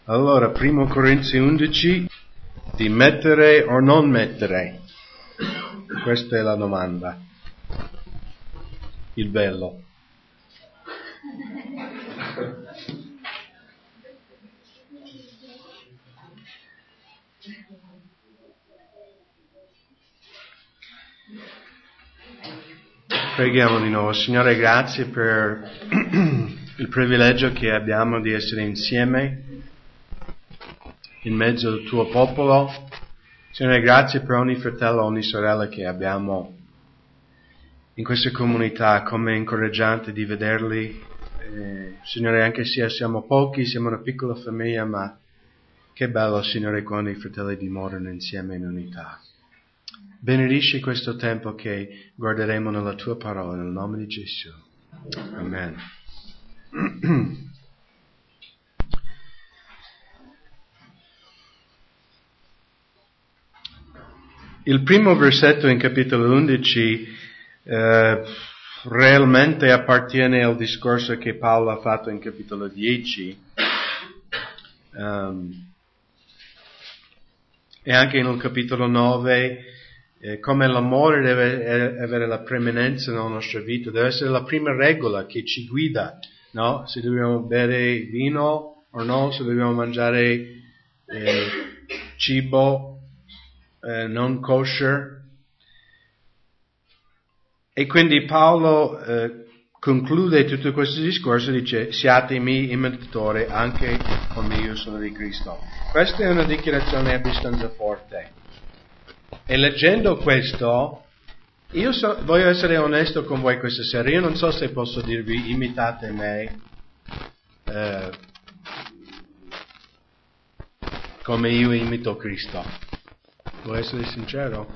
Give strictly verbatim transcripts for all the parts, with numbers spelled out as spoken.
Allora, primo Corinzi undici, di mettere o non mettere? Questa è la domanda. Il velo. Preghiamo di nuovo. Signore, grazie per il privilegio che abbiamo di essere insieme in mezzo al tuo popolo. Signore, grazie per ogni fratello, ogni sorella che abbiamo in questa comunità, come incoraggiante di vederli. Eh, Signore, anche se siamo pochi, siamo una piccola famiglia, ma che bello, Signore, quando i fratelli dimorano insieme in unità. Benedici questo tempo che guarderemo nella tua parola, nel nome di Gesù. Amen. Il primo versetto in capitolo undici eh, realmente appartiene al discorso che Paolo ha fatto in capitolo dieci. Um, e anche nel capitolo nove, eh, come l'amore deve avere la preeminenza nella nostra vita, deve essere la prima regola che ci guida, no? Se dobbiamo bere vino o no, se dobbiamo mangiare eh, cibo eh, non kosher. E quindi Paolo eh, conclude tutto questo discorso, dice: siate i miei imitatori anche come io sono di Cristo. Questa è una dichiarazione abbastanza forte. E leggendo questo, io so, voglio essere onesto con voi questa sera. Io non so se posso dirvi imitate me eh, come io imito Cristo. Vuoi essere sincero?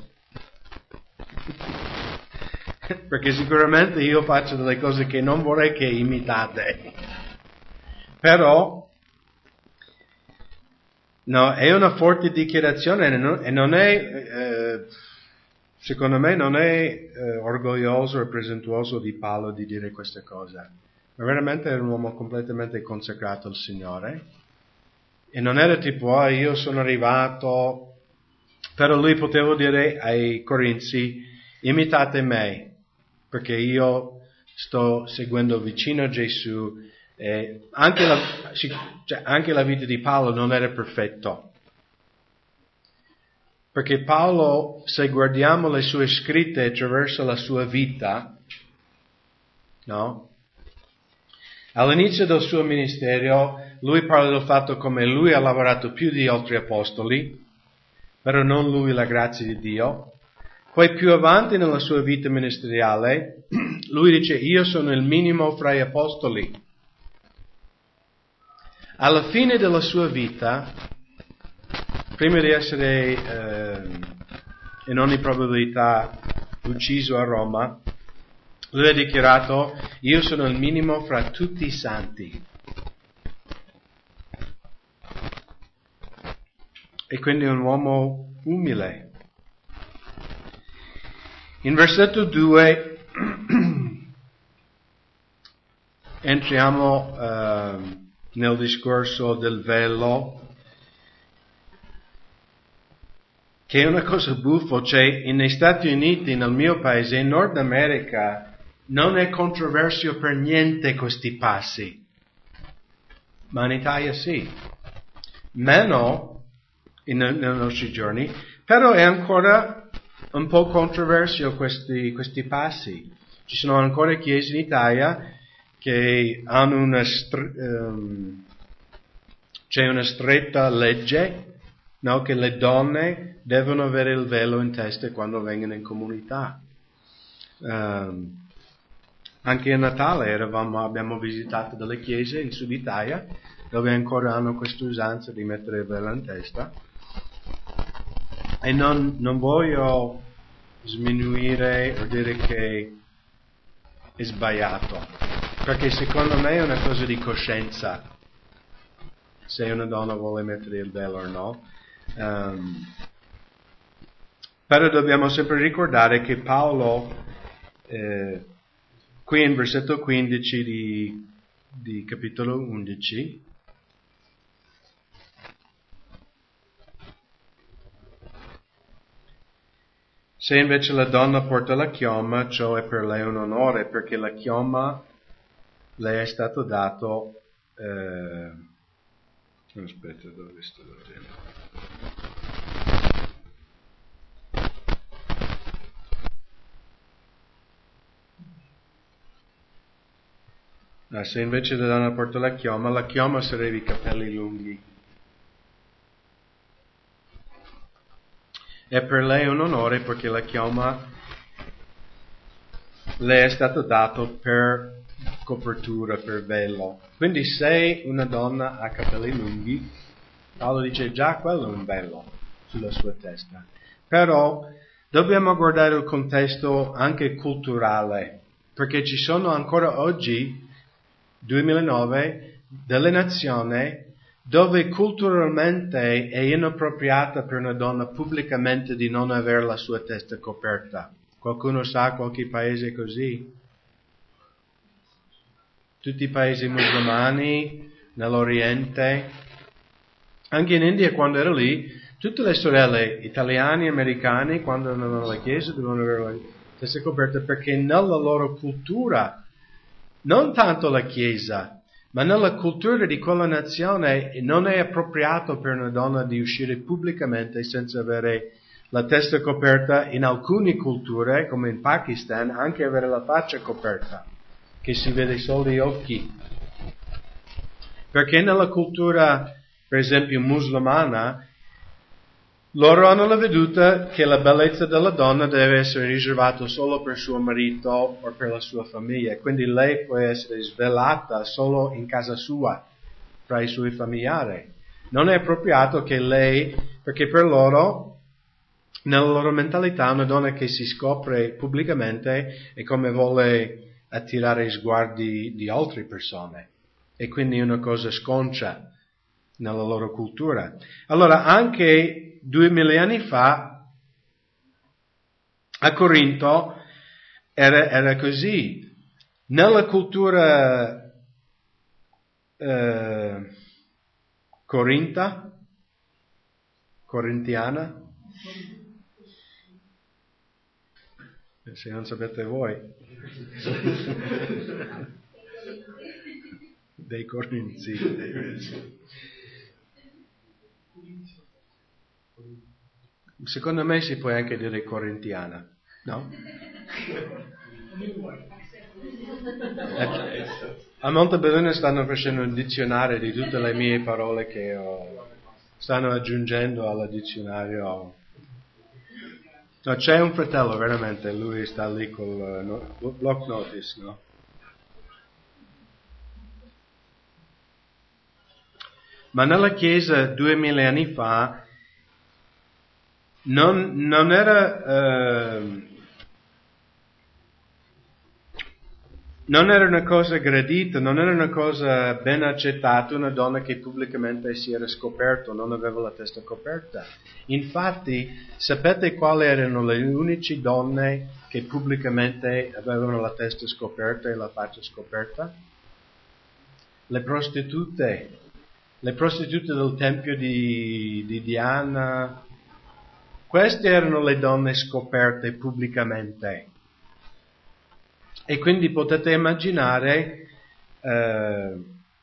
Perché sicuramente io faccio delle cose che non vorrei che imitate. Però no, è una forte dichiarazione e non è, eh, secondo me, non è eh, orgoglioso e presuntuoso di Paolo di dire queste cose. Ma veramente era un uomo completamente consacrato al Signore. E non era tipo, oh, io sono arrivato, però lui poteva dire ai Corinzi: imitate me, perché io sto seguendo vicino a Gesù. Eh, anche, la, cioè, anche la vita di Paolo non era perfetta, perché Paolo, se guardiamo le sue scritte attraverso la sua vita, no? All'inizio del suo ministero lui parla del fatto come lui ha lavorato più di altri apostoli, però non lui, la grazia di Dio. Poi più avanti nella sua vita ministeriale lui dice: io sono il minimo fra gli apostoli. Alla fine della sua vita, prima di essere eh, in ogni probabilità ucciso a Roma, lui ha dichiarato: io sono il minimo fra tutti i santi. E quindi è un uomo umile. In versetto due entriamo eh, nel discorso del velo, che è una cosa buffa. Cioè, negli Stati Uniti, nel mio paese, in Nord America, non è controverso per niente questi passi, ma in Italia sì, meno in, nei nostri giorni, però è ancora un po' controverso questi, questi passi. Ci sono ancora chiese in Italia che hanno una str- um, c'è una stretta legge, no, che le donne devono avere il velo in testa quando vengono in comunità. Um, anche a Natale eravamo, abbiamo visitato delle chiese in Sud Italia dove ancora hanno questa usanza di mettere il velo in testa. E non, non voglio sminuire o dire che è sbagliato, perché secondo me è una cosa di coscienza se una donna vuole mettere il velo o no. Um, però dobbiamo sempre ricordare che Paolo eh, qui in versetto quindici di, di capitolo undici Se invece la donna porta la chioma, ciò è per lei un onore, perché la chioma le è stato dato... Eh, aspetta, dove sto leggendo? Ah, se invece la donna porta la chioma, la chioma sarebbe i capelli lunghi. È per lei un onore perché la chioma le è stato dato per copertura, per velo. Quindi se una donna ha capelli lunghi, Paolo dice già quello è un velo sulla sua testa. Però dobbiamo guardare il contesto anche culturale, perché ci sono ancora oggi, duemilanove, delle nazioni dove culturalmente è inappropriata per una donna pubblicamente di non avere la sua testa coperta. Qualcuno sa qualche paese così? Tutti i paesi musulmani, nell'Oriente, anche in India quando ero lì, tutte le sorelle italiane e americane quando andavano alla chiesa dovevano avere la testa coperta perché nella loro cultura, non tanto la chiesa, ma nella cultura di quella nazione non è appropriato per una donna di uscire pubblicamente senza avere la testa coperta. In alcune culture, come in Pakistan, anche avere la faccia coperta, che si vede solo gli occhi. Perché nella cultura, per esempio, musulmana, loro hanno la veduta che la bellezza della donna deve essere riservata solo per suo marito o per la sua famiglia, quindi lei può essere svelata solo in casa sua, tra i suoi familiari. Non è appropriato che lei, perché per loro, nella loro mentalità, una donna che si scopre pubblicamente è come vuole attirare sguardi di altre persone, e quindi è una cosa sconcia nella loro cultura. Allora, anche duemila anni fa, a Corinto, era, era così. Nella cultura eh, corinta, corintiana, se non sapete voi, dei corinzi. Secondo me si può anche dire corintiana, no? A Montebelluna stanno facendo un dizionario di tutte le mie parole che ho, stanno aggiungendo al dizionario. No, c'è un fratello veramente, lui sta lì col no, block notice, no? Ma nella chiesa duemila anni fa non, non era eh, non era una cosa gradita, non era una cosa ben accettata una donna che pubblicamente si era scoperta, non aveva la testa coperta. Infatti, sapete quali erano le uniche donne che pubblicamente avevano la testa scoperta e la faccia scoperta? Le prostitute, le prostitute del tempio di, di Diana. Queste erano le donne scoperte pubblicamente. E quindi potete immaginare eh,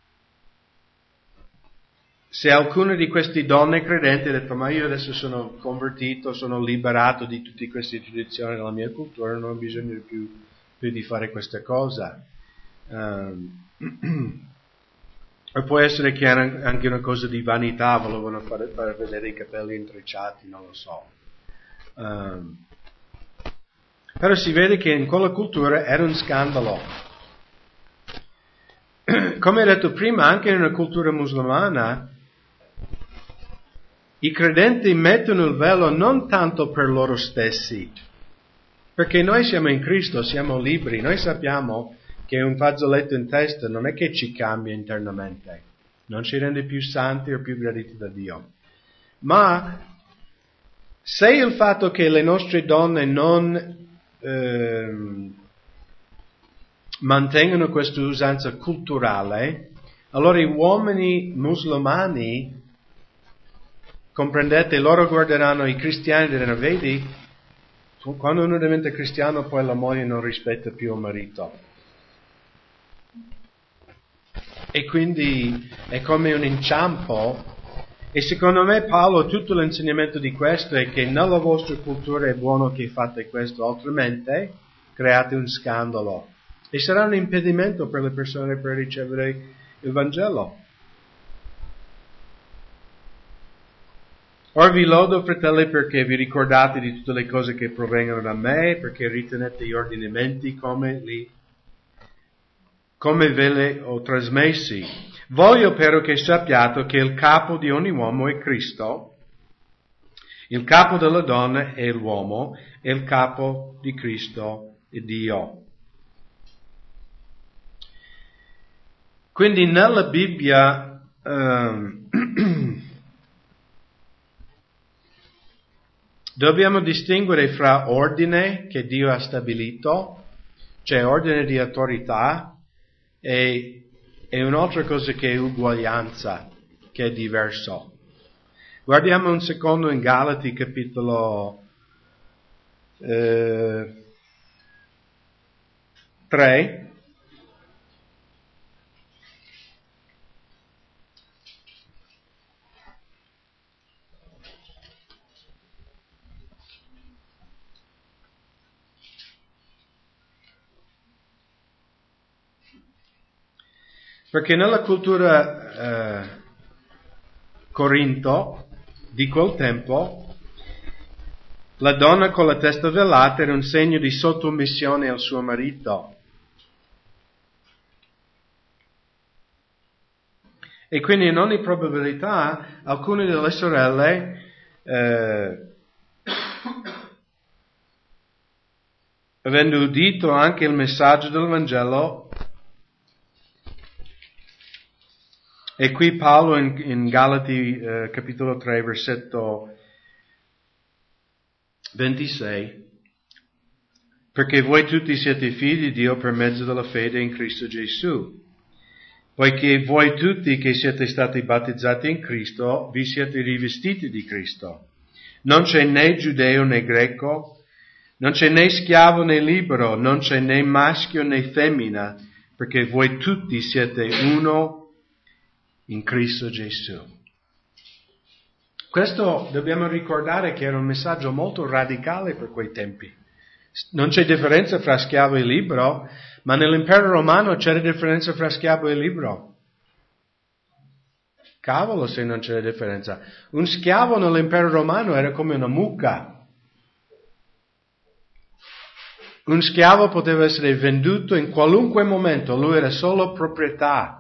se alcune di queste donne credenti ha detto ma io adesso sono convertito, sono liberato di tutte queste tradizioni della mia cultura, non ho bisogno più, più di fare questa cosa. Um, e può essere che era anche una cosa di vanità, volevano fare, far vedere i capelli intrecciati, non lo so. Um, Però si vede che in quella cultura era un scandalo. Come ho detto prima, anche in una cultura musulmana, i credenti mettono il velo non tanto per loro stessi, perché noi siamo in Cristo, siamo liberi, noi sappiamo che un fazzoletto in testa non è che ci cambia internamente, non ci rende più santi o più graditi da Dio. Ma se il fatto che le nostre donne non Eh, mantengono questa usanza culturale, allora i uomini musulmani, comprendete, loro guarderanno i cristiani e diranno, vedi, quando uno diventa cristiano poi la moglie non rispetta più il marito. E quindi è come un inciampo. E secondo me Paolo, tutto l'insegnamento di questo è che nella vostra cultura è buono che fate questo, altrimenti create un scandalo. E sarà un impedimento per le persone per ricevere il Vangelo. Ora vi lodo, fratelli, perché vi ricordate di tutte le cose che provengono da me, perché ritenete gli ordinamenti come, li, come ve li ho trasmessi. Voglio però che sappiate che il capo di ogni uomo è Cristo, il capo della donna è l'uomo, e il capo di Cristo è Dio. Quindi nella Bibbia um, dobbiamo distinguere fra ordine che Dio ha stabilito, cioè ordine di autorità, e, e un'altra cosa che è uguaglianza, che è diverso. Guardiamo un secondo in Galati capitolo eh, tre. Perché nella cultura eh, Corinto di quel tempo la donna con la testa velata era un segno di sottomissione al suo marito. E quindi in ogni probabilità alcune delle sorelle eh, avendo udito anche il messaggio del Vangelo. E qui Paolo in, in Galati eh, capitolo tre versetto ventisei, perché voi tutti siete figli di Dio per mezzo della fede in Cristo Gesù, poiché voi tutti che siete stati battezzati in Cristo vi siete rivestiti di Cristo. Non c'è né giudeo né greco, non c'è né schiavo né libero, non c'è né maschio né femmina, perché voi tutti siete uno in Cristo Gesù. Questo dobbiamo ricordare che era un messaggio molto radicale per quei tempi. Non c'è differenza fra schiavo e libero, ma nell'impero romano c'era differenza fra schiavo e libero. Cavolo se non c'era differenza. Un schiavo nell'impero romano era come una mucca. Un schiavo poteva essere venduto in qualunque momento, lui era solo proprietà.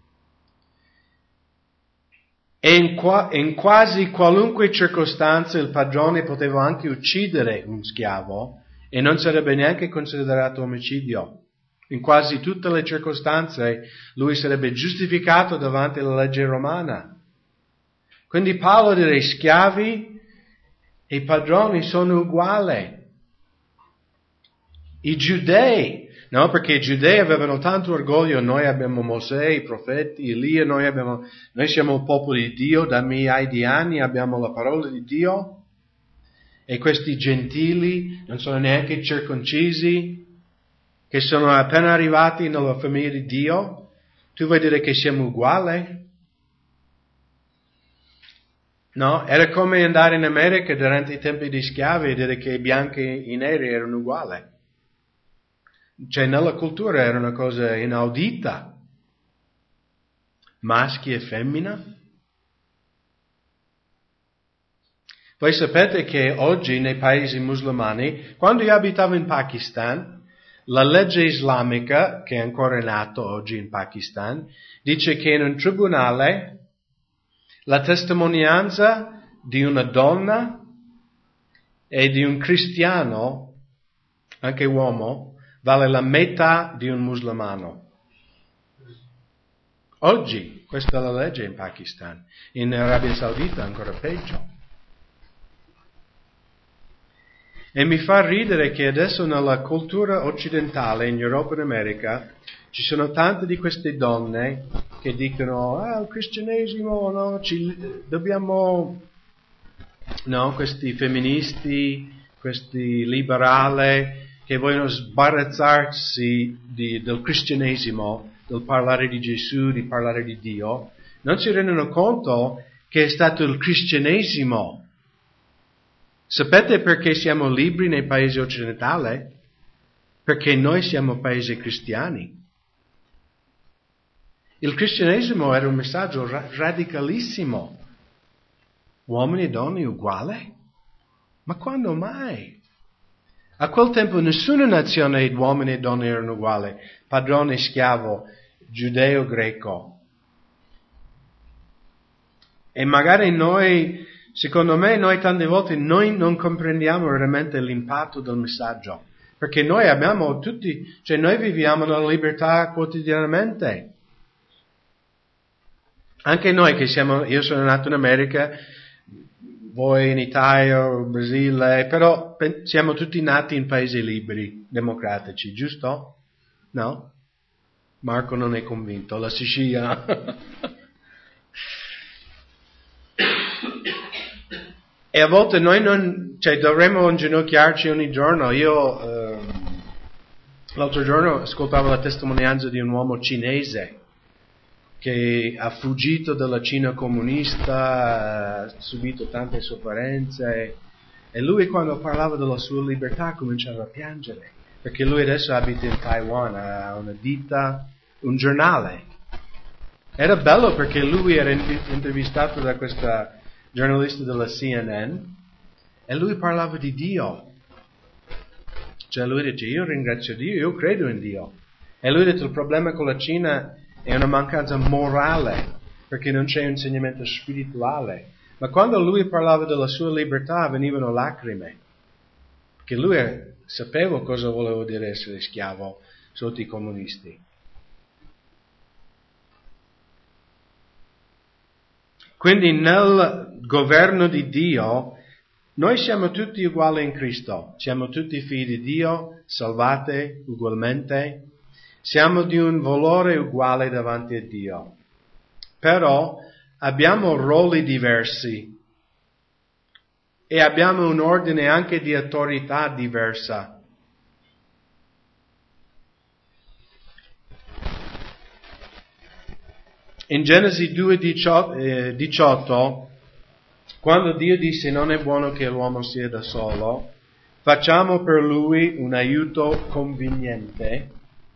E in, qua, in quasi qualunque circostanza il padrone poteva anche uccidere un schiavo e non sarebbe neanche considerato omicidio. In quasi tutte le circostanze lui sarebbe giustificato davanti alla legge romana. Quindi Paolo dice schiavi e padroni sono uguali. I giudei, no, perché i giudei avevano tanto orgoglio, noi abbiamo Mosè, i profeti, Elia, noi abbiamo, noi siamo il popolo di Dio, da migliaia di anni abbiamo la parola di Dio, e questi gentili non sono neanche circoncisi, che sono appena arrivati nella famiglia di Dio, tu vuoi dire che siamo uguali? No, era come andare in America durante i tempi di schiavi e dire che i bianchi e i neri erano uguali. Cioè nella cultura era una cosa inaudita. Maschi e femmina. Voi sapete che oggi nei paesi musulmani, quando io abitavo in Pakistan, la legge islamica, che è ancora in atto oggi in Pakistan, dice che in un tribunale la testimonianza di una donna e di un cristiano, anche uomo, vale la metà di un musulmano. Oggi, questa è la legge in Pakistan. In Arabia Saudita ancora peggio. E mi fa ridere che adesso nella cultura occidentale, in Europa e in America, ci sono tante di queste donne che dicono, ah, il cristianesimo, no, ci, dobbiamo, no, questi femministi, questi liberali che vogliono sbarazzarsi di, del cristianesimo, del parlare di Gesù, di parlare di Dio, non si rendono conto che è stato il cristianesimo. Sapete perché siamo liberi nei paesi occidentali? Perché noi siamo paesi cristiani. Il cristianesimo era un messaggio ra- radicalissimo. Uomini e donne uguali? Ma quando mai? A quel tempo nessuna nazione di uomini e donne erano uguali. Padrone e schiavo, giudeo greco. E magari noi, secondo me, noi tante volte noi non comprendiamo veramente l'impatto del messaggio. Perché noi abbiamo tutti, cioè noi viviamo nella libertà quotidianamente. Anche noi che siamo, io sono nato in America, voi in Italia, Brasile, però siamo tutti nati in paesi liberi, democratici, giusto? No? Marco non è convinto, la Sicilia. E a volte noi non, cioè dovremmo inginocchiarci ogni giorno. Io eh, l'altro giorno ascoltavo la testimonianza di un uomo cinese che ha fuggito dalla Cina comunista, ha subito tante sofferenze, e lui quando parlava della sua libertà cominciava a piangere, perché lui adesso abita in Taiwan, ha una ditta, un giornale. Era bello perché lui era intervistato da questa giornalista della C N N e lui parlava di Dio. Cioè lui dice, io ringrazio Dio, io credo in Dio. E lui ha detto, il problema con la Cina è una mancanza morale, perché non c'è insegnamento spirituale. Ma quando lui parlava della sua libertà venivano lacrime, perché lui sapeva cosa voleva dire essere schiavo sotto i comunisti. Quindi nel governo di Dio noi siamo tutti uguali in Cristo, siamo tutti figli di Dio, salvati ugualmente. Siamo di un valore uguale davanti a Dio, però abbiamo ruoli diversi e abbiamo un ordine anche di autorità diversa. In Genesi due diciotto, quando Dio disse non è buono che l'uomo sia da solo, facciamo per lui un aiuto conveniente.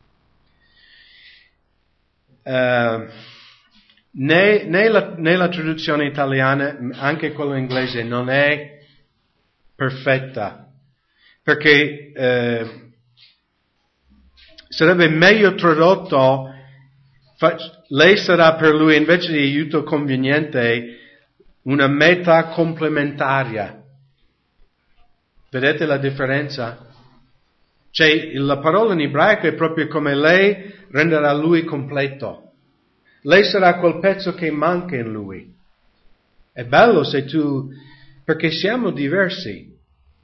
Uh, né, né, la, né la traduzione italiana, anche quella inglese, non è perfetta, perché uh, sarebbe meglio tradotto, fa, lei sarà per lui invece di aiuto conveniente una meta complementaria. Vedete la differenza? Cioè, la parola in ebraico è proprio come lei renderà lui completo. Lei sarà quel pezzo che manca in lui. È bello se tu, perché siamo diversi.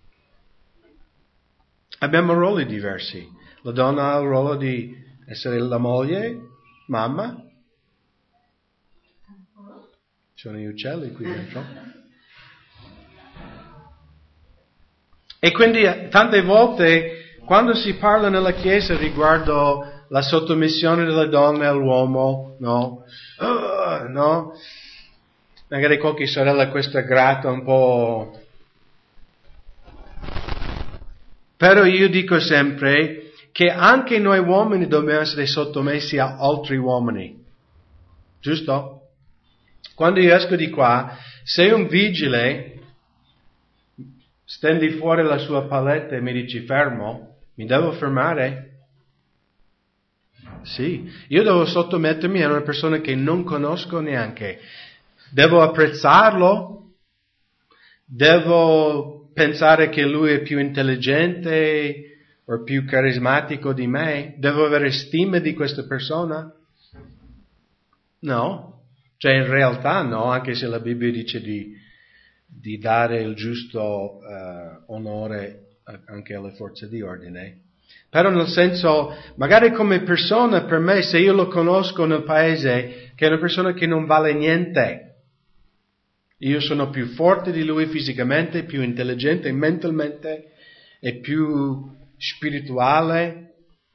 Abbiamo ruoli diversi. La donna ha il ruolo di essere la moglie, mamma. Ci sono gli uccelli qui dentro. E quindi tante volte quando si parla nella Chiesa riguardo la sottomissione delle donne all'uomo, no? Uh, no? Magari qualche sorella questa grata un po'. Però io dico sempre che anche noi uomini dobbiamo essere sottomessi a altri uomini. Giusto? Quando io esco di qua, se un vigile stendi fuori la sua paletta e mi dici fermo, mi devo fermare? Sì, io devo sottomettermi a una persona che non conosco neanche. Devo apprezzarlo? Devo pensare che lui è più intelligente o più carismatico di me? Devo avere stima di questa persona? No, cioè in realtà no, anche se la Bibbia dice di, di dare il giusto uh, onore anche alle forze di ordine. Però nel senso, magari come persona, per me, se io lo conosco nel paese, che è una persona che non vale niente, io sono più forte di lui fisicamente, più intelligente mentalmente, è più spirituale,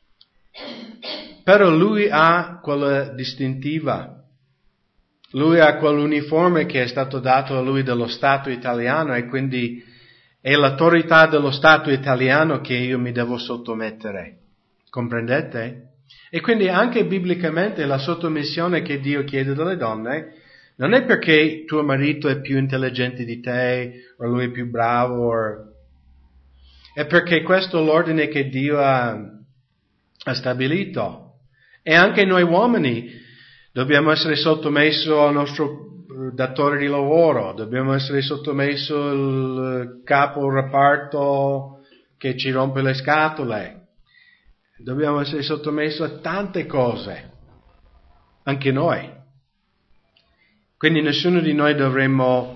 però lui ha quella distintiva. Lui ha quell'uniforme che è stato dato a lui dallo Stato italiano e quindi è l'autorità dello Stato italiano che io mi devo sottomettere. Comprendete? E quindi anche biblicamente la sottomissione che Dio chiede dalle donne non è perché tuo marito è più intelligente di te o lui è più bravo, o... è perché questo è l'ordine che Dio ha, ha stabilito. E anche noi uomini dobbiamo essere sottomessi al nostro datore di lavoro, dobbiamo essere sottomessi al capo reparto che ci rompe le scatole. Dobbiamo essere sottomessi a tante cose, anche noi. Quindi nessuno di noi dovremmo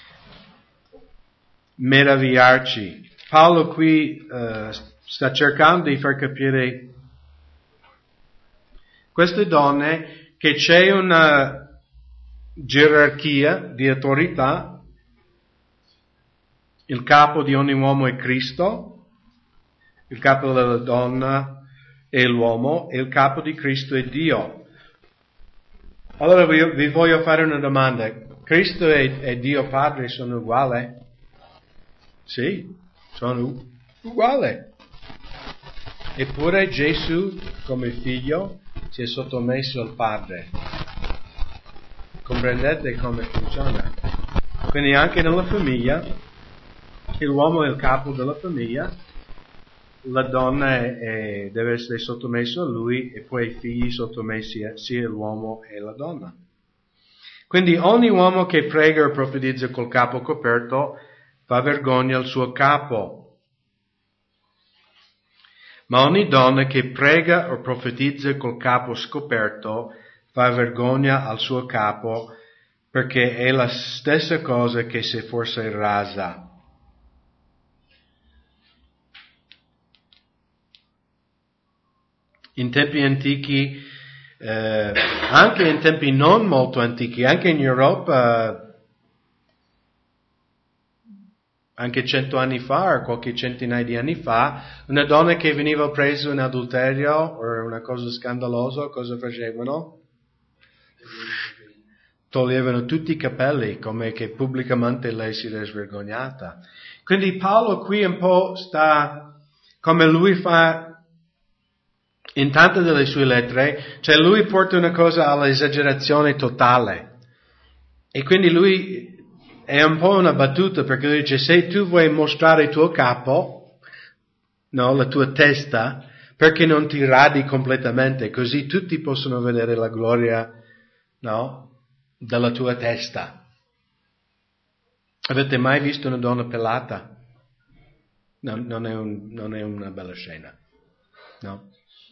meravigliarci. Paolo qui uh, sta cercando di far capire queste donne che c'è una gerarchia di autorità, il capo di ogni uomo è Cristo, il capo della donna è l'uomo e il capo di Cristo è Dio. Allora vi, vi voglio fare una domanda. Cristo e, e Dio Padre sono uguali? Sì, sono uguali. Eppure Gesù, come figlio, si è sottomesso al Padre. Comprendete come funziona? Quindi anche nella famiglia, l'uomo è il capo della famiglia, la donna è, è, deve essere sottomessa a lui e poi i figli sottomessi a sia l'uomo e la donna. Quindi ogni uomo che prega o profetizza col capo coperto fa vergogna al suo capo. Ma ogni donna che prega o profetizza col capo scoperto fa vergogna al suo capo, perché è la stessa cosa che se fosse rasa. In tempi antichi, eh, anche in tempi non molto antichi, anche in Europa, anche cento anni fa o qualche centinaia di anni fa, una donna che veniva presa in adulterio o una cosa scandalosa, cosa facevano? Toglievano tutti i capelli, come che pubblicamente lei si era svergognata. Quindi Paolo qui un po' sta, come lui fa in tante delle sue lettere, cioè lui porta una cosa all'esagerazione totale. E quindi lui è un po' una battuta, perché lui dice, se tu vuoi mostrare il tuo capo, no, la tua testa, perché non ti radi completamente, così tutti possono vedere la gloria, no, della tua testa. Avete mai visto una donna pelata? No, non è un, non è una bella scena, no?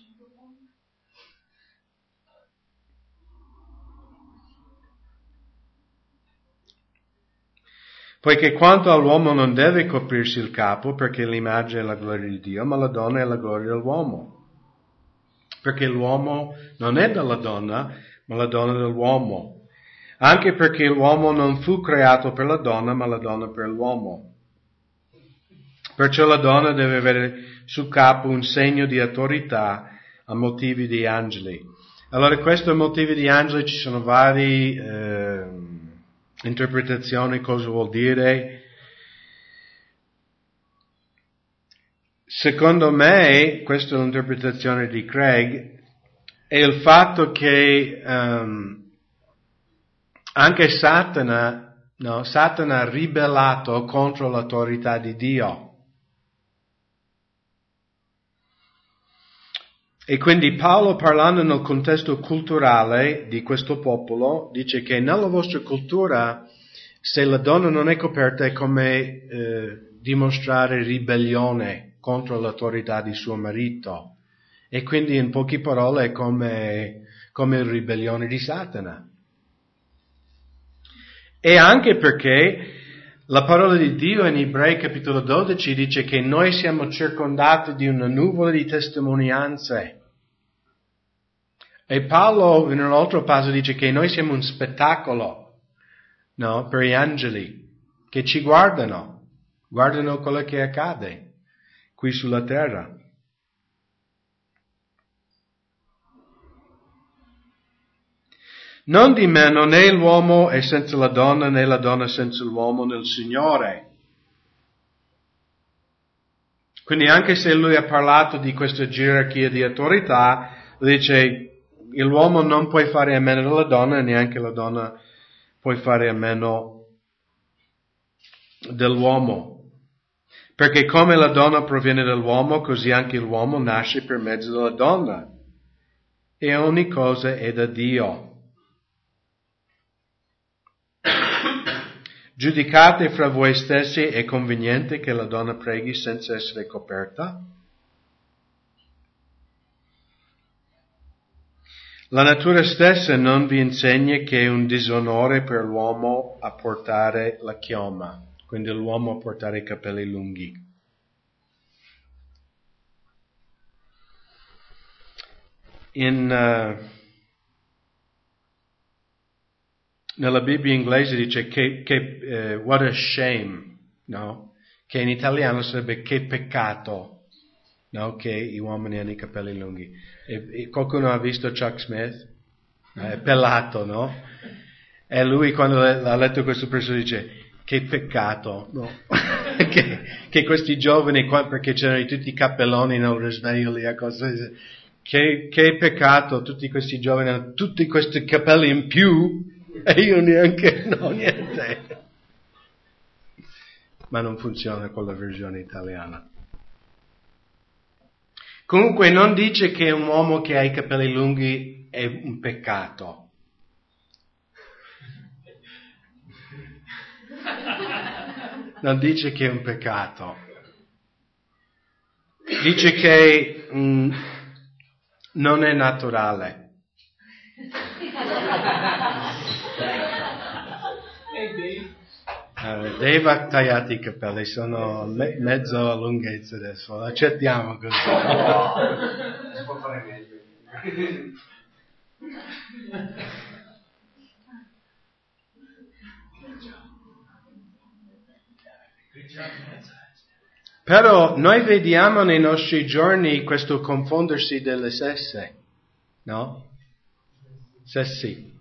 Poiché quanto all'uomo non deve coprirsi il capo, perché l'immagine è la gloria di Dio, ma la donna è la gloria dell'uomo. Perché l'uomo non è della donna, ma la donna dell'uomo. Anche perché l'uomo non fu creato per la donna, ma la donna per l'uomo. Perciò la donna deve avere sul capo un segno di autorità a motivi di angeli. Allora, questo a motivi di angeli ci sono vari eh, interpretazioni, cosa vuol dire. Secondo me, questa è l'interpretazione di Craig, è il fatto che um, anche Satana, no, Satana ha ribellato contro l'autorità di Dio. E quindi Paolo, parlando nel contesto culturale di questo popolo, dice che nella vostra cultura, se la donna non è coperta, è come eh, dimostrare ribellione contro l'autorità di suo marito. E quindi, in poche parole, è come, come ribellione di Satana. E anche perché la parola di Dio in Ebrei capitolo dodici dice che noi siamo circondati di una nuvola di testimonianze. E Paolo in un altro passo dice che noi siamo un spettacolo, no, per gli angeli che ci guardano, guardano quello che accade. qui sulla terra. Non di meno, né l'uomo è senza la donna, né la donna senza l'uomo nel Signore. Quindi anche se lui ha parlato di questa gerarchia di autorità, dice l'uomo non può fare a meno della donna, e neanche la donna può fare a meno dell'uomo. Perché come la donna proviene dall'uomo, così anche l'uomo nasce per mezzo della donna. E ogni cosa è da Dio. Giudicate fra voi stessi, è conveniente che la donna preghi senza essere coperta? La natura stessa non vi insegna che è un disonore per l'uomo a portare la chioma, quindi l'uomo a portare i capelli lunghi. In, uh, nella Bibbia inglese dice che, che uh, what a shame, no? Che in italiano sarebbe che peccato, no? Che gli uomini hanno i capelli lunghi. E, e qualcuno ha visto Chuck Smith? È pelato, no? E lui quando ha letto questo verso dice che peccato, no? che, che questi giovani qua, perché c'erano tutti i cappelloni nel risveglio lì a cose, che, che peccato, tutti questi giovani hanno tutti questi capelli in più e io neanche, no, niente. Ma non funziona con la versione italiana. Comunque non dice che un uomo che ha i capelli lunghi è un peccato. Non dice che è un peccato. Dice che mh, non è naturale. Uh, Dave ha tagliato i capelli, sono me- mezzo a lunghezza adesso, accettiamo così. Si può fare meglio. Però noi vediamo nei nostri giorni questo confondersi delle sesse, no? Sessi.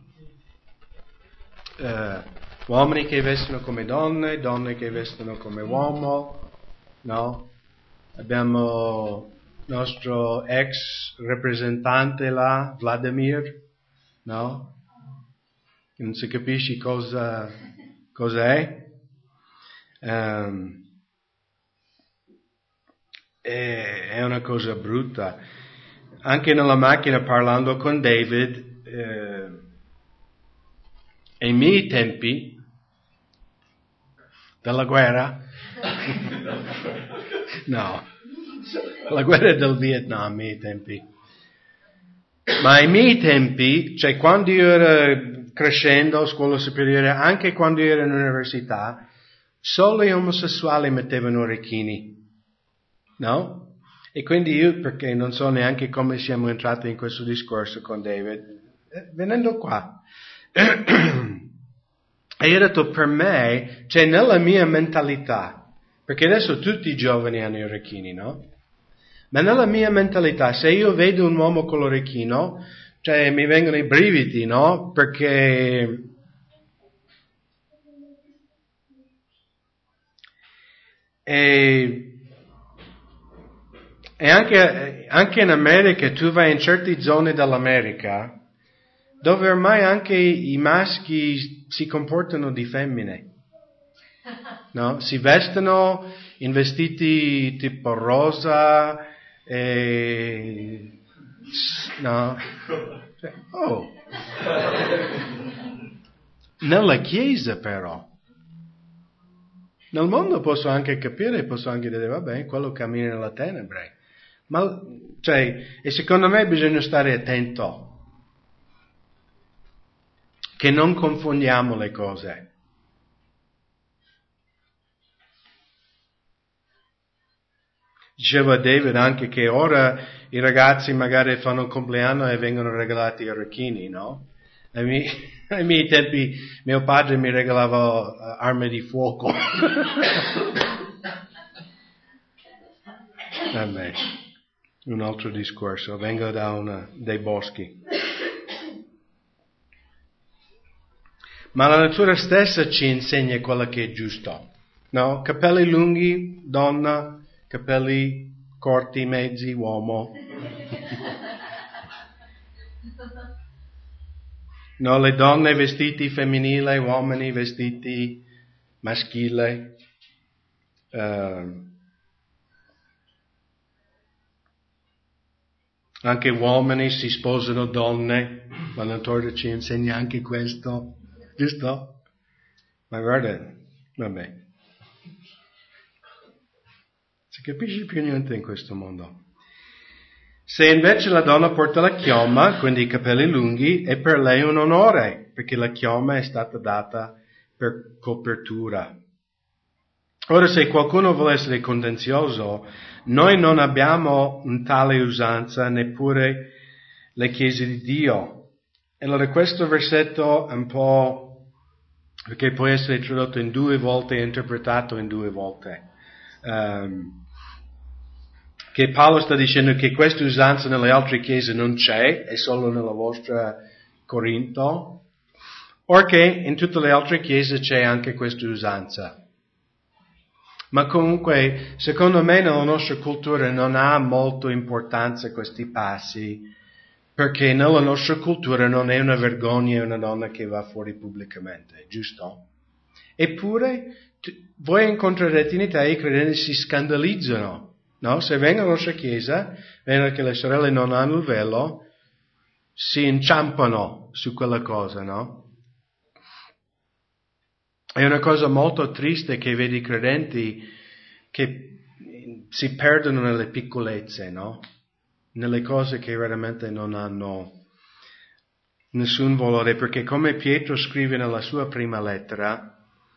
Uh, Uomini che vestono come donne, donne che vestono come uomo, no? Abbiamo il nostro ex rappresentante là, Vladimir, no? Non si capisce cosa, cosa è. Um, è. È una cosa brutta. Anche nella macchina parlando con David, eh, ai miei tempi, della guerra? No, la guerra del Vietnam, ai miei tempi. Ma ai miei tempi, cioè quando io ero crescendo a scuola superiore, anche quando io ero in università, solo gli omosessuali mettevano orecchini, no? E quindi io, perché non so neanche come siamo entrati in questo discorso con David, eh, venendo qua, e io ho detto per me, cioè nella mia mentalità, perché adesso tutti i giovani hanno gli orecchini, no? Ma nella mia mentalità, se io vedo un uomo con l'orecchino, cioè mi vengono i brividi, no? Perché e, e anche, anche in America, tu vai in certe zone dell'America, dove ormai anche i maschi si comportano di femmine, no? Si vestono in vestiti tipo rosa, e... no? Oh. Nella chiesa però, nel mondo posso anche capire, posso anche dire, vabbè, quello cammina nella tenebre, ma, cioè, e secondo me bisogna stare attento, che non confondiamo le cose. Diceva David anche che ora i ragazzi magari fanno il compleanno e vengono regalati i orecchini, no? Ai miei, ai miei tempi mio padre mi regalava uh, armi di fuoco. Vabbè, un altro discorso. Vengo da una dei boschi. Ma la natura stessa ci insegna quello che è giusto. No? Capelli lunghi, donna, capelli corti, mezzi, uomo. No, le donne vestiti femminili, uomini vestiti maschili. Uh, anche uomini si sposano donne. La natura ci insegna anche questo. Giusto? Ma guarda, vabbè. Si capisce più niente in questo mondo. Se invece la donna porta la chioma, quindi i capelli lunghi, è per lei un onore, perché la chioma è stata data per copertura. Ora, se qualcuno vuole essere contenzioso, noi non abbiamo un tale usanza, neppure le chiese di Dio. E allora questo versetto è un po', perché può essere tradotto in due volte e interpretato in due volte. Um, che Paolo sta dicendo che questa usanza nelle altre chiese non c'è, è solo nella vostra Corinto, o che in tutte le altre chiese c'è anche questa usanza. Ma comunque, secondo me, nella nostra cultura non ha molto importanza questi passi, perché nella nostra cultura non è una vergogna una donna che va fuori pubblicamente, giusto? Eppure, t- voi incontrerete in Italia i credenti si scandalizzano. No? Se vengono alla nostra chiesa, vedono che le sorelle non hanno il velo, si inciampano su quella cosa, no? È una cosa molto triste che vedi i credenti che si perdono nelle piccolezze, no? Nelle cose che veramente non hanno nessun valore, perché come Pietro scrive nella sua prima lettera,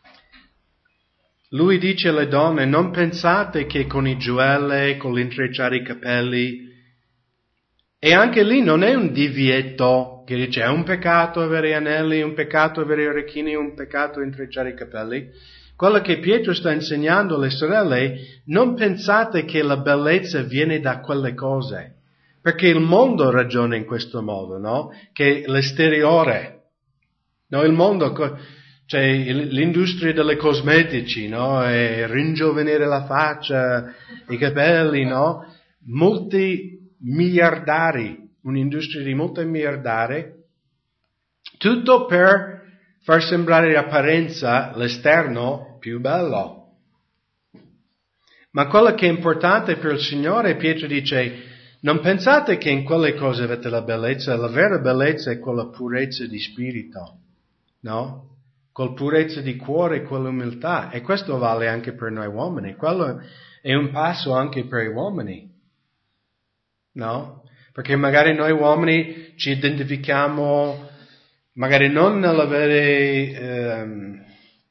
lui dice alle donne, non pensate che con i gioielli, con l'intrecciare i capelli, e anche lì non è un divieto che dice è un peccato avere anelli, è un peccato avere orecchini, è un peccato intrecciare i capelli. Quello che Pietro sta insegnando alle sorelle, non pensate che la bellezza viene da quelle cose, perché il mondo ragiona in questo modo, no? Che l'esteriore, no? Il mondo... C'è l'industria delle cosmetici, no? E ringiovanire la faccia, i capelli, no? Molti miliardari, un'industria di molti miliardari, tutto per far sembrare l'apparenza, l'esterno, più bello. Ma quello che è importante per il Signore, Pietro dice, non pensate che in quelle cose avete la bellezza, la vera bellezza è quella purezza di spirito, no? Col purezza di cuore e quell'umiltà, e questo vale anche per noi uomini, quello è un passo anche per gli uomini, no? Perché magari noi uomini ci identifichiamo, magari non nell'avere ehm,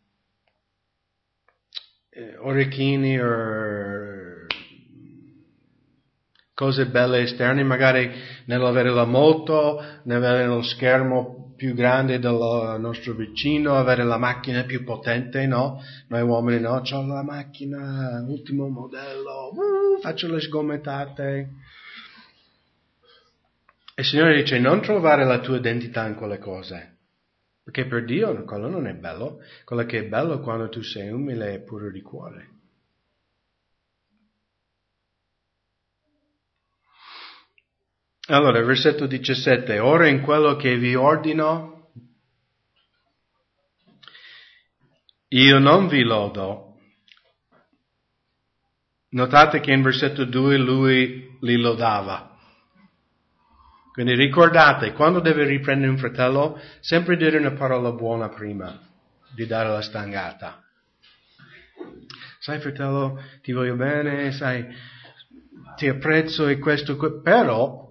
orecchini o cose belle esterne, magari nell'avere la moto, nell'avere lo schermo più grande del nostro vicino, avere la macchina più potente, no? Noi uomini no, c'ho la macchina, ultimo modello, uh, faccio le sgomittate. E il Signore dice, non trovare la tua identità in quelle cose, perché per Dio quello non è bello, quello che è bello è quando tu sei umile e puro di cuore. Allora, versetto diciassette, ora in quello che vi ordino, io non vi lodo. Notate che in versetto due lui li lodava. Quindi ricordate, quando deve riprendere un fratello, sempre dire una parola buona prima di dare la stangata. Sai fratello, ti voglio bene, sai, ti apprezzo e questo, però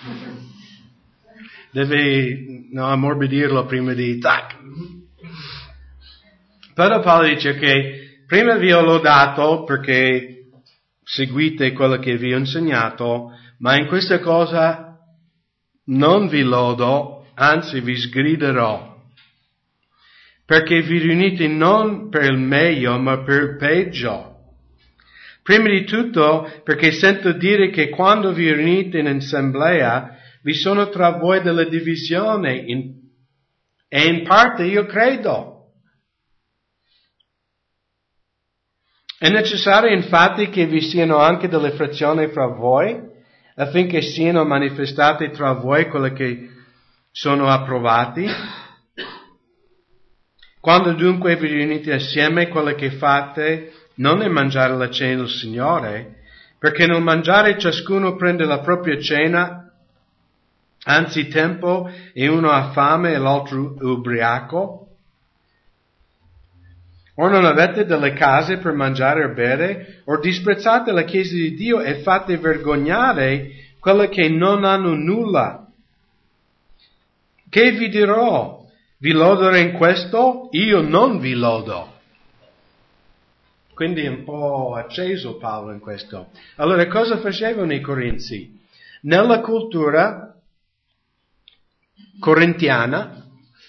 devi no, ammorbidirlo prima di tac. Però Paolo dice che prima vi ho lodato perché seguite quello che vi ho insegnato, ma in questa cosa non vi lodo, anzi vi sgriderò, perché vi riunite non per il meglio, ma per il peggio. Prima di tutto perché sento dire che quando vi riunite in assemblea vi sono tra voi delle divisioni in, e in parte io credo. È necessario infatti che vi siano anche delle frazioni fra voi affinché siano manifestate tra voi quelle che sono approvati. Quando dunque vi riunite assieme, quello che fate non è mangiare la cena del Signore, perché nel mangiare ciascuno prende la propria cena, anzi tempo, e uno ha fame e l'altro ubriaco. O non avete delle case per mangiare e bere, o disprezzate la Chiesa di Dio e fate vergognare quelle che non hanno nulla. Che vi dirò? Vi loderò in questo? Io non vi lodo. Quindi è un po' acceso Paolo in questo. Allora, cosa facevano i corinzi? Nella cultura corintiana,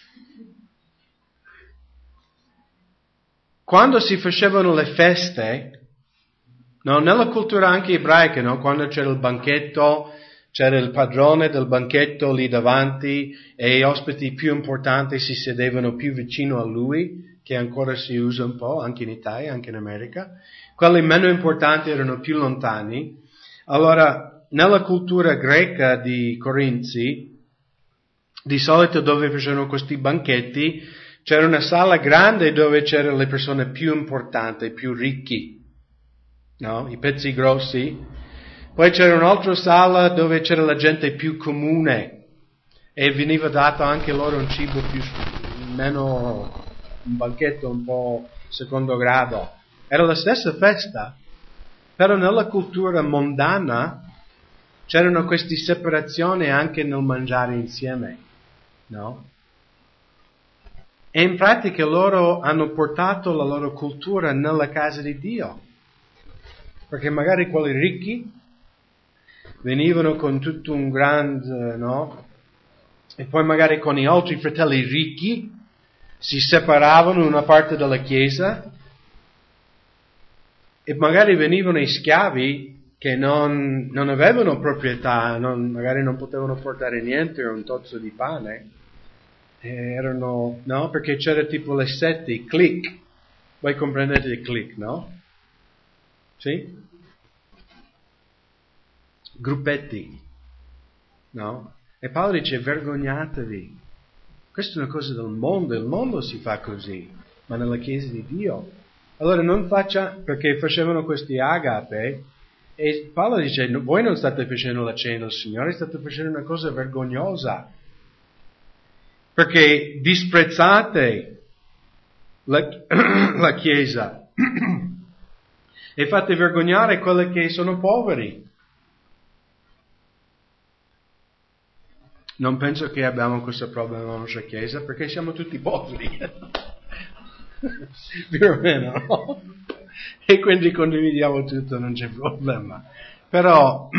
quando si facevano le feste, no, nella cultura anche ebraica, no, quando c'era il banchetto, c'era il padrone del banchetto lì davanti e gli ospiti più importanti si sedevano più vicino a lui, che ancora si usa un po' anche in Italia, anche in America. Quelli meno importanti erano più lontani. Allora, nella cultura greca di Corinzi, di solito dove facevano questi banchetti, c'era una sala grande dove c'erano le persone più importanti, più ricchi, no? I pezzi grossi. Poi c'era un'altra sala dove c'era la gente più comune e veniva dato anche loro un cibo più, meno, un banchetto un po' secondo grado. Era la stessa festa, però nella cultura mondana c'erano queste separazioni anche nel mangiare insieme, no? E in pratica loro hanno portato la loro cultura nella casa di Dio, perché magari quelli ricchi venivano con tutto un grande, no? E poi magari con gli altri fratelli ricchi si separavano in una parte della chiesa e magari venivano i schiavi che non, non avevano proprietà, non, magari non potevano portare niente o un tozzo di pane. E erano, no? Perché c'era tipo le sette, i clique. Voi comprendete i clique, no? Sì? Gruppetti, no? E Paolo dice vergognatevi, questa è una cosa del mondo, il mondo si fa così, ma nella Chiesa di Dio. Allora non faccia, perché facevano questi agape, e Paolo dice voi non state facendo la cena del Signore, state facendo una cosa vergognosa, perché disprezzate la, la Chiesa e fate vergognare quelli che sono poveri. Non penso che abbiamo questo problema nella nostra Chiesa, perché siamo tutti poveri. Più o meno, no? E quindi condividiamo tutto, non c'è problema. Però,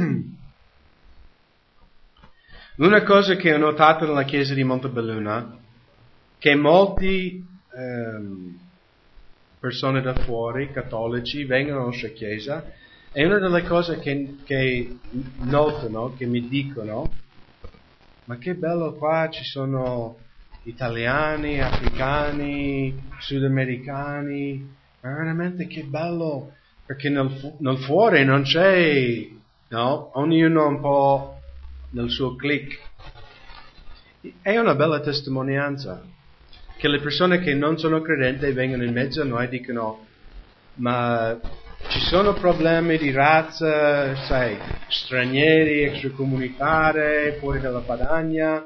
una cosa che ho notato nella Chiesa di Montebelluna, che molti ehm, persone da fuori, cattolici, vengono alla nostra Chiesa, e una delle cose che, che notano, che mi dicono, ma che bello qua, ci sono italiani, africani, sudamericani, ma veramente che bello, perché nel, nel fuori non c'è, no? Ognuno un po' nel suo clique. È una bella testimonianza, che le persone che non sono credenti vengono in mezzo a noi e dicono, ma ci sono problemi di razza, sai, stranieri, extracomunitari, fuori dalla Padania.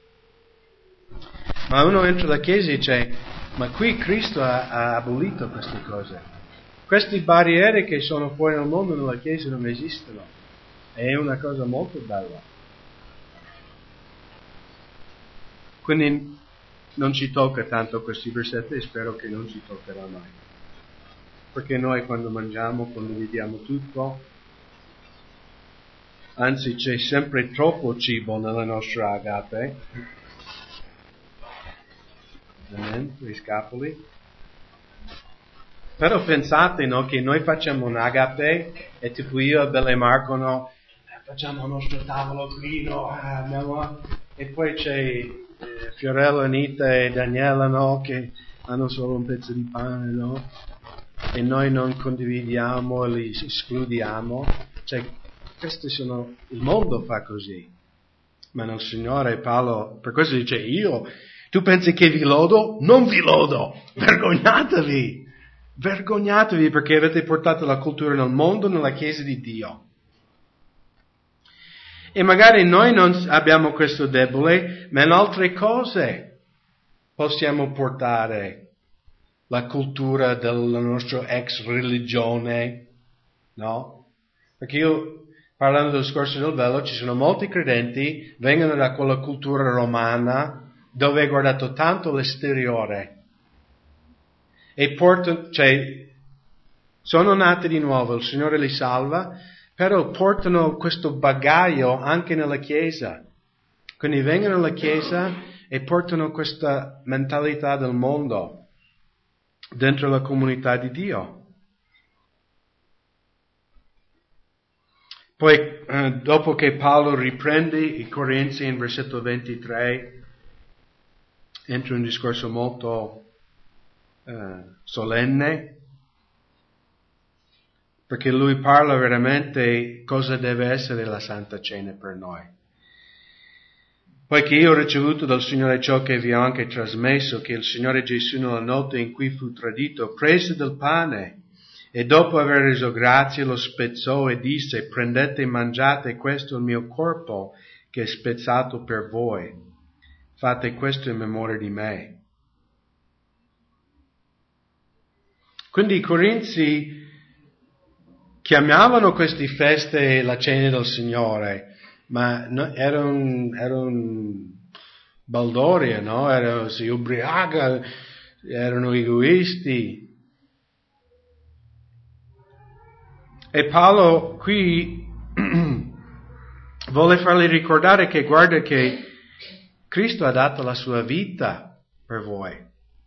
Ma uno entra alla Chiesa e dice, ma qui Cristo ha, ha abolito queste cose. Queste barriere che sono fuori nel mondo nella Chiesa non esistono. È una cosa molto bella. Quindi non ci tocca tanto questi versetti e spero che non ci toccherà mai. Perché noi quando mangiamo condividiamo tutto, anzi c'è sempre troppo cibo nella nostra agape, amen, i scapoli. Però pensate, no, che noi facciamo un agape e tipo io e Belle Marco, no, facciamo il nostro tavolo qui, no, ah, andiamo, e poi c'è eh, Fiorello, Anita e Daniela, no, che hanno solo un pezzo di pane, no, e noi non condividiamo, li escludiamo. Cioè, questi sono, il mondo fa così, ma nel Signore Paolo, per questo dice io, tu pensi che vi lodo? Non vi lodo, vergognatevi! Vergognatevi perché avete portato la cultura nel mondo, nella Chiesa di Dio. E magari noi non abbiamo questo debole, ma in altre cose possiamo portare la cultura della nostra ex religione, no? Perché io, parlando del discorso del velo, ci sono molti credenti, vengono da quella cultura romana, dove è guardato tanto l'esteriore. E portano, cioè, sono nati di nuovo, il Signore li salva, però portano questo bagaglio anche nella Chiesa. Quindi vengono alla Chiesa e portano questa mentalità del mondo dentro la comunità di Dio. Poi, eh, dopo che Paolo riprende i Corinzi in versetto ventitré, entra in un discorso molto Uh, solenne, perché lui parla veramente cosa deve essere la Santa Cena per noi. Poiché io ho ricevuto dal Signore ciò che vi ho anche trasmesso, che il Signore Gesù nella notte in cui fu tradito prese del pane e dopo aver reso grazie lo spezzò e disse: prendete e mangiate, questo è il mio corpo che è spezzato per voi, fate questo in memoria di me. Quindi i Corinzi chiamavano queste feste la cena del Signore, ma no, era un, era un baldoria, no? Era, si ubriaca, erano egoisti. E Paolo qui vuole farli ricordare che guarda che Cristo ha dato la sua vita per voi.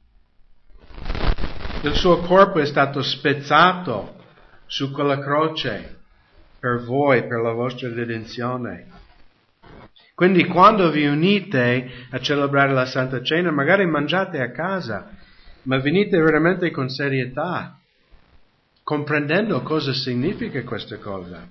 Il suo corpo è stato spezzato su quella croce per voi, per la vostra redenzione. Quindi quando vi unite a celebrare la Santa Cena, magari mangiate a casa, ma venite veramente con serietà, comprendendo cosa significa questa cosa.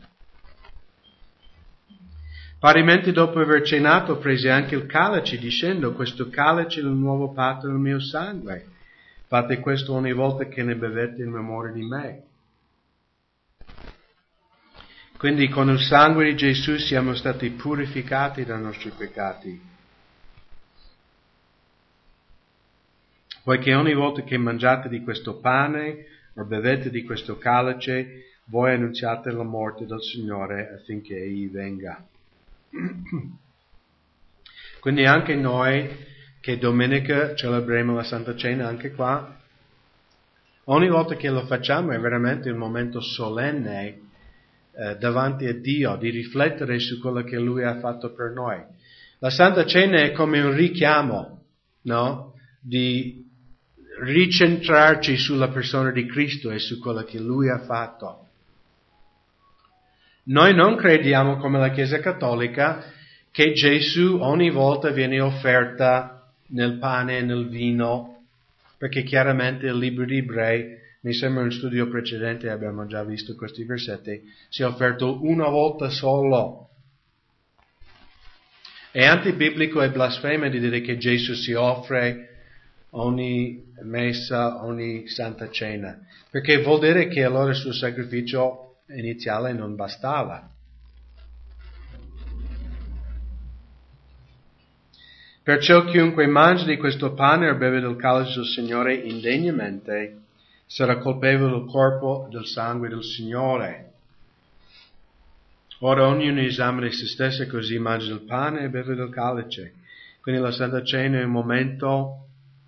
Parimenti dopo aver cenato prese anche il calice dicendo: questo calice è il nuovo patto del mio sangue. Fate questo ogni volta che ne bevete in memoria di me. Quindi con il sangue di Gesù siamo stati purificati dai nostri peccati. Poiché ogni volta che mangiate di questo pane o bevete di questo calice, voi annunziate la morte del Signore affinché Egli venga. Quindi anche noi, che domenica celebriamo la Santa Cena anche qua, ogni volta che lo facciamo è veramente un momento solenne eh, davanti a Dio, di riflettere su quello che Lui ha fatto per noi. La Santa Cena è come un richiamo, no? Di ricentrarci sulla persona di Cristo e su quello che Lui ha fatto. Noi non crediamo, come la Chiesa Cattolica, che Gesù ogni volta viene offerta nel pane e nel vino, perché chiaramente il libro di Ebrei, mi sembra in un studio precedente abbiamo già visto questi versetti, si è offerto una volta solo. È antibiblico e blasfemo di dire che Gesù si offre ogni messa, ogni Santa Cena, perché vuol dire che allora il suo sacrificio iniziale non bastava. Perciò chiunque mangia di questo pane o beve del calice del Signore indegnamente sarà colpevole del corpo e del sangue del Signore. Ora ognuno esamina se stesso e così mangia del pane e beve del calice. Quindi la Santa Cena è un momento,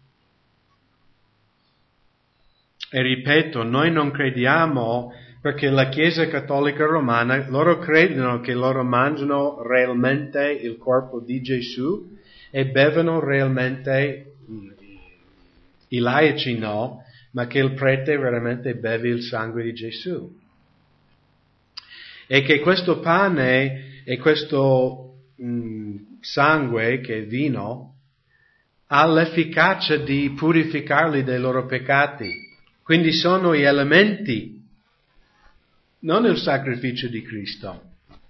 e ripeto, noi non crediamo, perché la Chiesa Cattolica Romana, loro credono che loro mangiano realmente il corpo di Gesù e bevono realmente, i laici no, ma che il prete veramente beve il sangue di Gesù. E che questo pane e questo mh, sangue, che è vino, ha l'efficacia di purificarli dai loro peccati. Quindi sono gli elementi, non il sacrificio di Cristo.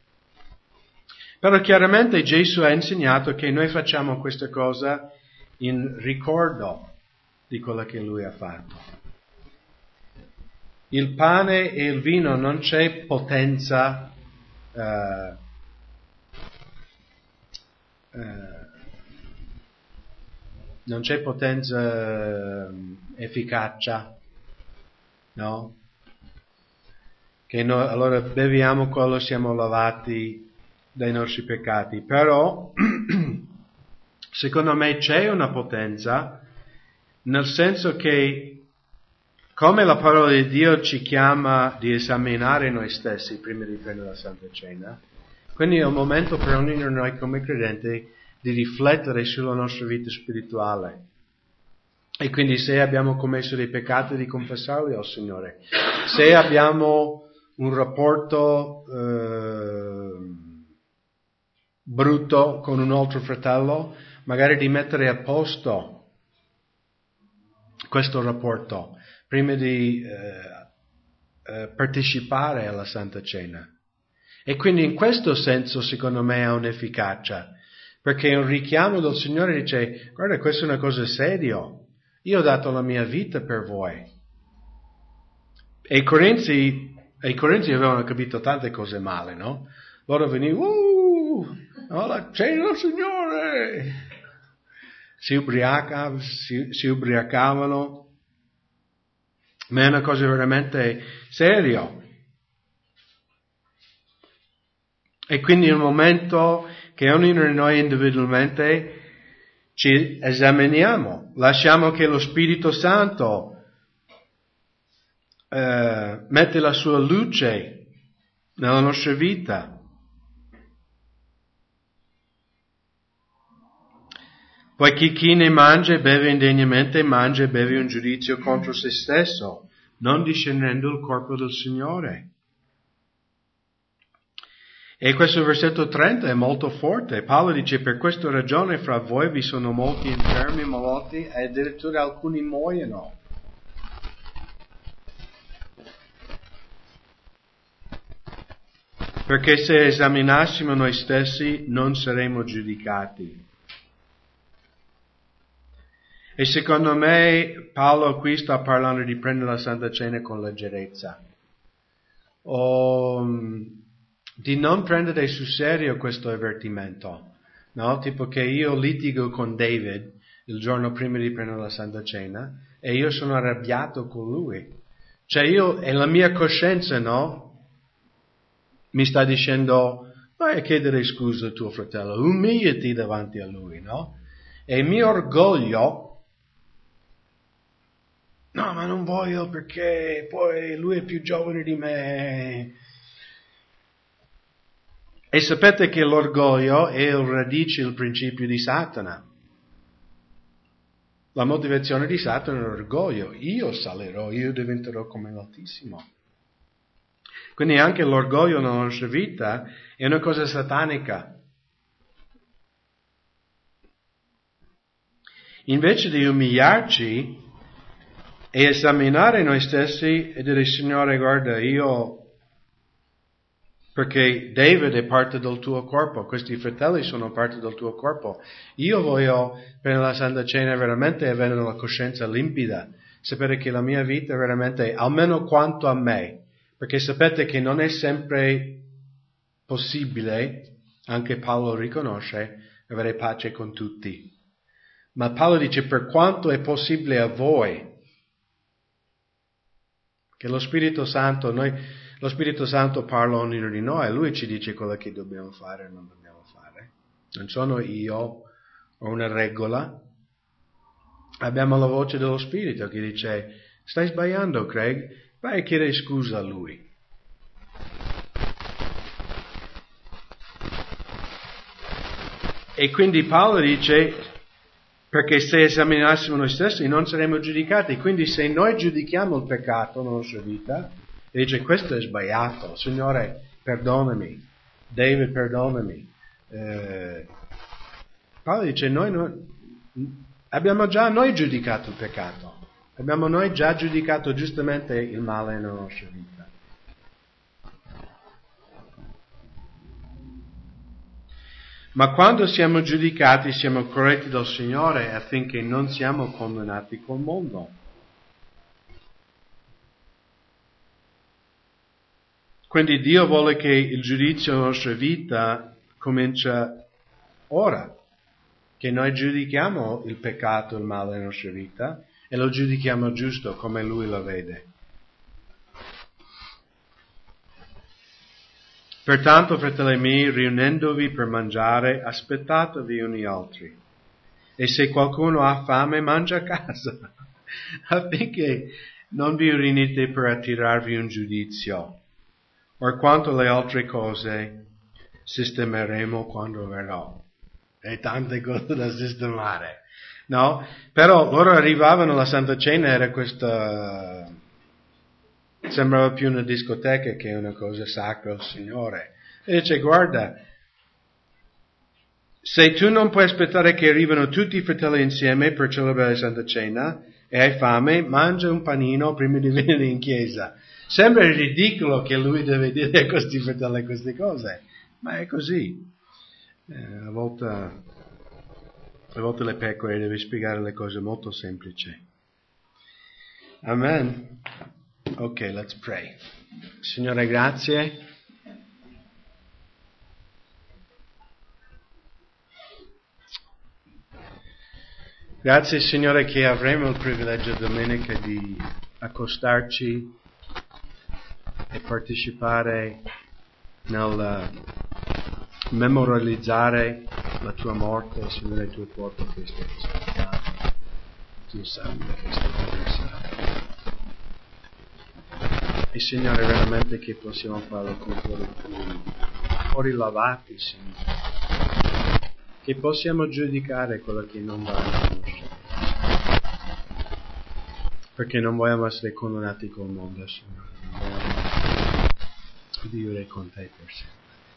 Però chiaramente Gesù ha insegnato che noi facciamo questa cosa in ricordo di quello che Lui ha fatto. Il pane e il vino non c'è potenza uh, uh, non c'è potenza uh, efficacia, no? Che noi allora beviamo quello, siamo lavati dai nostri peccati, però secondo me c'è una potenza, nel senso che come la parola di Dio ci chiama di esaminare noi stessi prima di prendere la Santa Cena, quindi è un momento per ognuno di noi come credenti di riflettere sulla nostra vita spirituale. E quindi se abbiamo commesso dei peccati, di confessarli al Signore. Se abbiamo un rapporto eh, brutto con un altro fratello, magari di mettere a posto questo rapporto prima di eh, eh, partecipare alla Santa Cena. E quindi in questo senso secondo me ha un'efficacia, perché un richiamo del Signore dice: guarda, questa è una cosa seria, io ho dato la mia vita per voi. E i Corinzi, e i Corinzi avevano capito tante cose male, no? Loro venivano, uh, oh, la cena del Signore! Si ubriacavano, si, si ubriacavano, ma è una cosa veramente seria. E quindi è un momento che ognuno di noi individualmente ci esaminiamo, lasciamo che lo Spirito Santo eh, mette la sua luce nella nostra vita. Poiché chi ne mangia e beve indegnamente mangia e beve un giudizio contro se stesso, non discernendo il corpo del Signore. E questo versetto trenta è molto forte. Paolo dice: per questa ragione fra voi vi sono molti infermi, malati e addirittura alcuni muoiono. Perché se esaminassimo noi stessi non saremmo giudicati. E secondo me Paolo qui sta parlando di prendere la Santa Cena con leggerezza. O di non prendere sul serio questo avvertimento, no? Tipo che io litigo con David il giorno prima di prendere la Santa Cena e io sono arrabbiato con lui. Cioè io, e la mia coscienza, no? Mi sta dicendo: vai a chiedere scusa al tuo fratello, umiliati davanti a lui, no? E il mio orgoglio: no, ma non voglio perché poi lui è più giovane di me. E sapete che l'orgoglio è il radice, il principio di Satana. La motivazione di Satana è l'orgoglio. Io salirò, io diventerò come l'Altissimo. Quindi anche l'orgoglio nella nostra vita è una cosa satanica. Invece di umiliarci e esaminare noi stessi e dire: Signore, guarda, io, perché David è parte del tuo corpo, questi fratelli sono parte del tuo corpo, io voglio prendere la Santa Cena veramente e avere la coscienza limpida, sapere che la mia vita è veramente, almeno quanto a me, perché sapete che non è sempre possibile, anche Paolo riconosce, avere pace con tutti. Ma Paolo dice: per quanto è possibile a voi, che lo Spirito Santo, noi, lo Spirito Santo parla a ognuno di noi, Lui ci dice quello che dobbiamo fare e non dobbiamo fare. Non sono io o una regola. Abbiamo la voce dello Spirito che dice: stai sbagliando, Craig, vai a chiedere scusa a Lui. E quindi Paolo dice: Perché se esaminassimo noi stessi non saremmo giudicati. Quindi se noi giudichiamo il peccato nella nostra vita, e dice questo è sbagliato, Signore perdonami, David perdonami. Eh, Paolo dice noi, noi abbiamo già noi giudicato il peccato, abbiamo noi già giudicato giustamente il male nella nostra vita. Ma quando siamo giudicati siamo corretti dal Signore affinché non siamo condannati col mondo. Quindi Dio vuole che il giudizio nella nostra vita comincia ora, che noi giudichiamo il peccato e il male nella nostra vita e lo giudichiamo giusto come Lui lo vede. Pertanto, fratelli miei, riunendovi per mangiare, aspettatevi uni altri. E se qualcuno ha fame, mangia a casa, affinché non vi riunite per attirarvi un giudizio. Or quanto alle altre cose, sistemeremo quando verrò. E tante cose da sistemare, no? Però loro arrivavano alla Santa Cena, era questa... sembrava più una discoteca che una cosa sacra al Signore. E dice, guarda, se tu non puoi aspettare che arrivino tutti i fratelli insieme per celebrare la Santa Cena e hai fame, mangia un panino prima di venire in chiesa. Sembra ridicolo che lui deve dire a questi fratelli queste cose, ma è così. Eh, a volte, a volte le pecore deve spiegare le cose molto semplici. Amen. Ok, let's pray. Signore, grazie. Grazie, Signore, che avremo il privilegio domenica di accostarci e partecipare nel memorializzare la tua morte, Signore, il tuo corpo che è stato spaccato, il tuo sangue che è stato versato. E Signore, veramente che possiamo farlo con cuori puri, cuori lavati, Signore, che possiamo giudicare quello che non va a conoscere, perché non vogliamo essere condannati col mondo, Signore, non vogliamo vivere con te per sempre.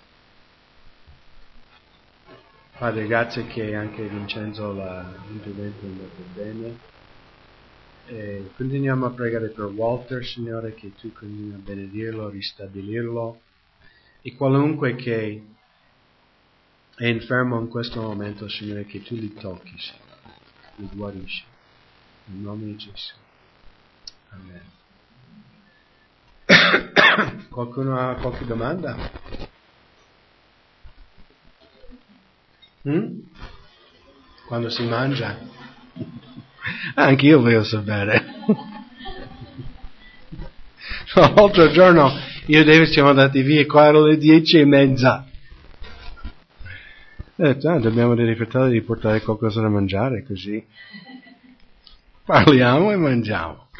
Padre, grazie che anche Vincenzo l'intervento è andato bene. E continuiamo a pregare per Walter, Signore, che tu continui a benedirlo, ristabilirlo, e qualunque che è infermo in questo momento, Signore, che tu li tocchi, Signore, li guarisci. In nome di Gesù. Amen. Qualcuno ha qualche domanda? Mm? Quando si mangia? Anche io voglio sapere. L'altro giorno io e David siamo andati via, qua erano le dieci e mezza. Ho detto, ah, dobbiamo dire ai fratelli di portare qualcosa da mangiare, così parliamo e mangiamo.